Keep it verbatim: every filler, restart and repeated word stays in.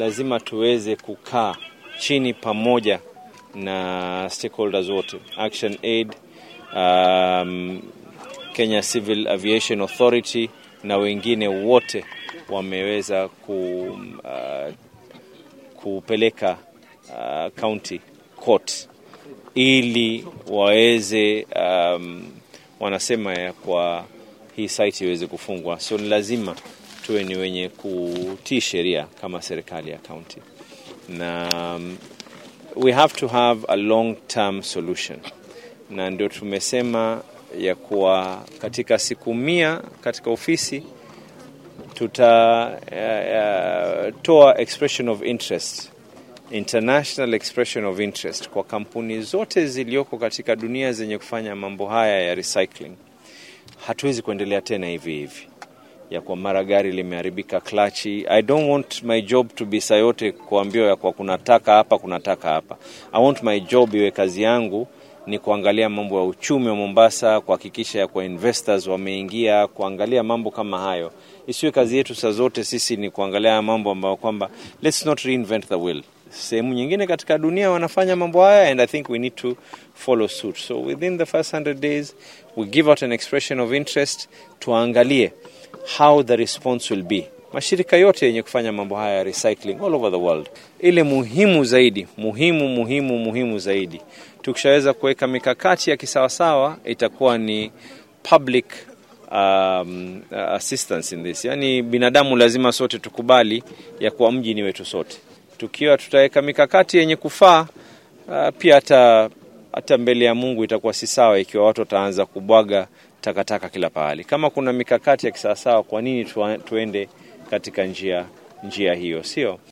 Lazima tuweze kukaa chini pamoja na stakeholders wote, Action Aid, um, Kenya Civil Aviation Authority na wengine wote wameweza ku, uh, kupeleka uh, county court ili waweze um, wanasema ya kwa hii site iweze kufungwa. So ni lazima tuwe ni wenye kutii sheria kama serikali ya county. Na um, we have to have a long term solution. Na ndio tumesema ya kuwa katika siku mia katika ofisi tutatoa uh, uh, expression of interest, international expression of interest kwa kampuni zote zilioko katika dunia zenye kufanya mambo haya ya recycling. Hatuwezi kuendelea tena hivi hivi ya kwa mara gari limeharibika klachi. I don't want my job to be sayote kuambiwa ya kwa kunataka hapa kunataka hapa. I want my job iwe kazi yangu ni kuangalia mambo ya uchumi wa Mombasa, kuhakikisha ya kwa investors wameingia, kuangalia mambo kama hayo. Isiwe kazi yetu saa zote sisi ni kuangalia mambo ambayo kwamba let's not reinvent the wheel. Sehemu nyingine katika dunia wanafanya mambo haya, and I think we need to follow suit. So within the first one hundred days we give out an expression of interest, tuangalie how the response will be. Mashirika yote yenye kufanya mambo haya ya recycling all over the world. Ile muhimu zaidi, muhimu muhimu muhimu zaidi, tukishaweza kuweka mikakati ya kisawasawa, itakuwa ni public um, assistance in this. Yani binadamu lazima sote tukubali ya kuwa mji ni wetu sote. Tukiwa tutaweka mikakati yenye kufaa, uh, pia hata hata mbele ya Mungu itakuwa si sawa ikiwa watu wataanza kubwaga takataka kila pahali. Kama kuna mikakati ya kisawasawa, kwa nini tuende katika njia njia hiyo, sio?